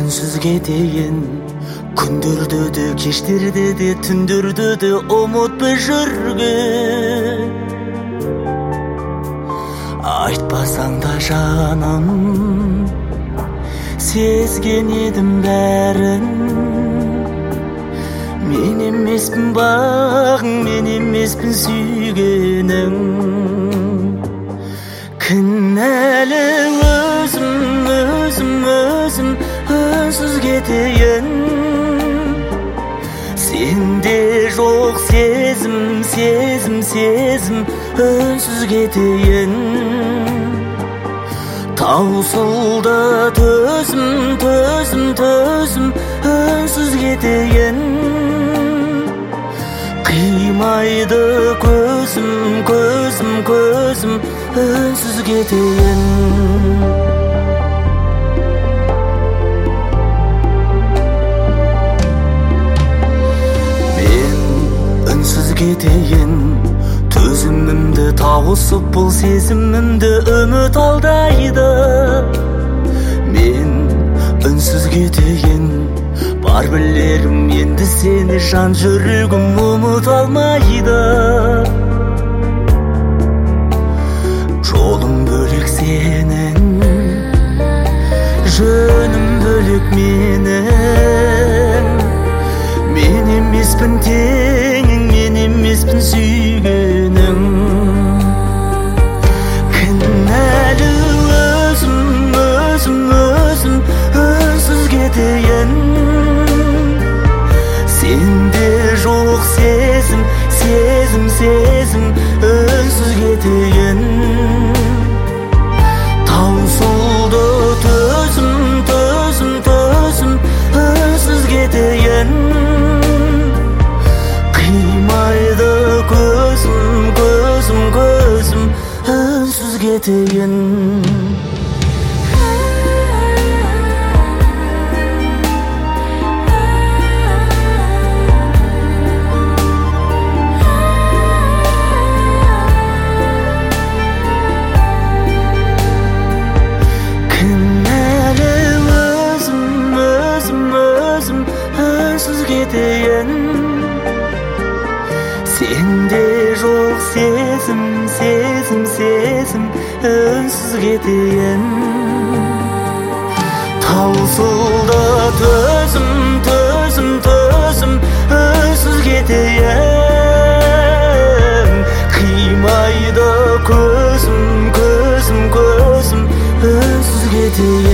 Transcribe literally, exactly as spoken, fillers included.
үнсіз кетейін. Күндерді де, кештерді де, түндерді де ұмытпай жүрген. Айтпасаң да жаным, сезген едім бәрін. Мен емеспін бағың, мен емеспін сүйгенің. Кінәлі өзім, өзім, өзім, үнсіз кетейін. Сенде жоқ сезім, сезім, сезім, үнсіз кетейін. Таусылды төзім, төзім, төзім, үнсіз кетейін. Қимайды көзім, көзім, көзім, үнсіз кетейін. Мен үнсіз кетейін, төзімімді тауысып бұл сезімімді үміт алдайды. Мен үнсіз кетейін, бар білерім енді сені, жан жүрегім ұмыта алмайды. Жолым бөлек сенің, жөнім бөлек менің. Мен емеспін теңің, мен емеспін сүйгенің. Кінәлі өзім, өзім, өзім, үнсіз кетейін. Сенде жоқ сезім, сезім, сезім, үнсіз кетейін. Таусылды төзім, төзім, төзім, үнсіз кетейін. Қимайды көзім, көзім, көзім, үнсіз кетейін. Сенде жоқ сезім, сезім, сезім, үнсіз кетейін. Таусылды төзім, төзім, төзім, үнсіз кетейін. Қимайды көзім, көзім, көзім, үнсіз кетейін.